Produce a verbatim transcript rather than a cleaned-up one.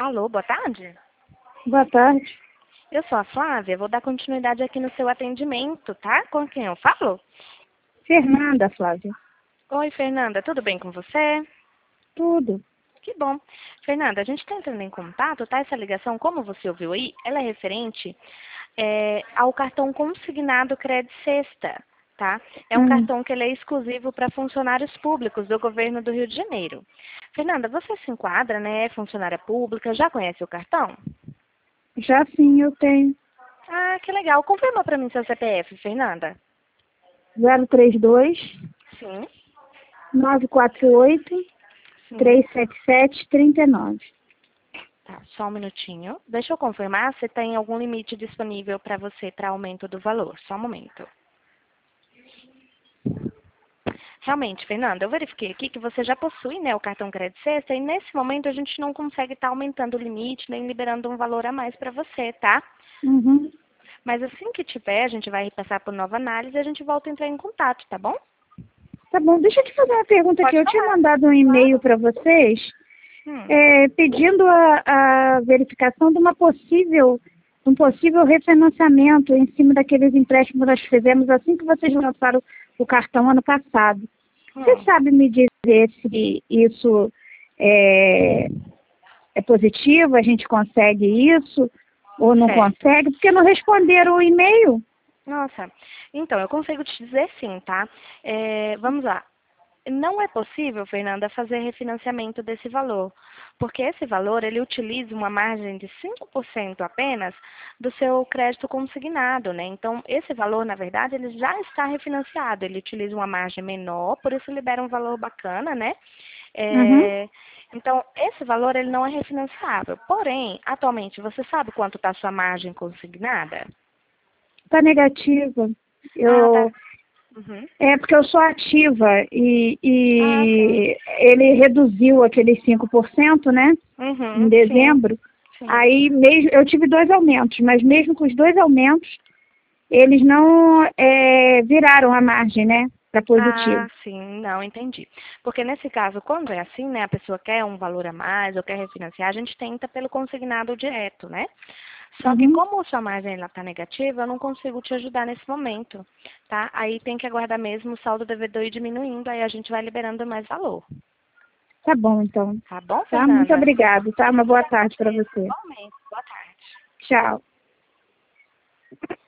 Alô, boa tarde. Boa tarde. Eu sou a Flávia, vou dar continuidade aqui no seu atendimento, tá? Com quem eu falo? Fernanda, Flávia. Oi, Fernanda, tudo bem com você? Tudo. Que bom. Fernanda, a gente está entrando em contato, tá? Essa ligação, como você ouviu aí, ela é referente é, ao cartão consignado Cred Sexta, tá? É um Hum, cartão que ele é exclusivo para funcionários públicos do governo do Rio de Janeiro. Fernanda, você se enquadra, né? É funcionária pública, já conhece o cartão? já sim, eu tenho. Ah, que legal. Confirma para mim seu C P F, Fernanda. zero três dois, Sim, nove quatro oito, sim. três sete sete, três nove. Tá, só um minutinho. Deixa eu confirmar se tem algum limite disponível para você para aumento do valor. Só um momento. Realmente, Fernanda, eu verifiquei aqui que você já possui, né, o cartão Crédito Sexta e nesse momento a gente não consegue estar aumentando o limite nem liberando um valor a mais para você, tá? Uhum. Mas assim que tiver, a gente vai passar por nova análise e a gente volta a entrar em contato, tá bom? Tá bom, deixa eu te fazer uma pergunta aqui. Pode Eu tinha falar. mandado um e-mail para vocês Hum, é, pedindo a, a verificação de uma possível, um possível refinanciamento em cima daqueles empréstimos que nós fizemos assim que vocês lançaram o cartão ano passado. Você hum, sabe me dizer se isso é, é positivo, a gente consegue isso ou não certo. consegue? Porque não responderam o e-mail. Nossa, então, eu consigo te dizer sim, tá? É, vamos lá. Não é possível, Fernanda, fazer refinanciamento desse valor, porque esse valor ele utiliza uma margem de cinco por cento apenas do seu crédito consignado, né? Então, esse valor, na verdade, ele já está refinanciado, ele utiliza uma margem menor, por isso libera um valor bacana, né? Uhum. É, então, esse valor ele não é refinanciável. Porém, atualmente, você sabe quanto está a sua margem consignada? Está negativa. Ah, tá. Eu, Uhum. é porque eu sou ativa e, Ah, sim. e ele reduziu aqueles cinco por cento, né, em Uhum, sim, dezembro. sim. Aí mesmo, eu tive dois aumentos, mas mesmo com os dois aumentos, eles não é, viraram a margem, né, para positivo. Ah, sim, não, entendi. Porque nesse caso, quando é assim, né, a pessoa quer um valor a mais ou quer refinanciar, a gente tenta pelo consignado direto, né? Só que Uhum. como a sua margem ela tá negativa, eu não consigo te ajudar nesse momento, tá? Aí tem que aguardar mesmo o saldo devedor ir diminuindo, aí a gente vai liberando mais valor. Tá bom, então. Tá bom, Tá? Muito Fernanda? obrigado, tá? Uma boa tarde para você. Igualmente. Boa tarde. Tchau.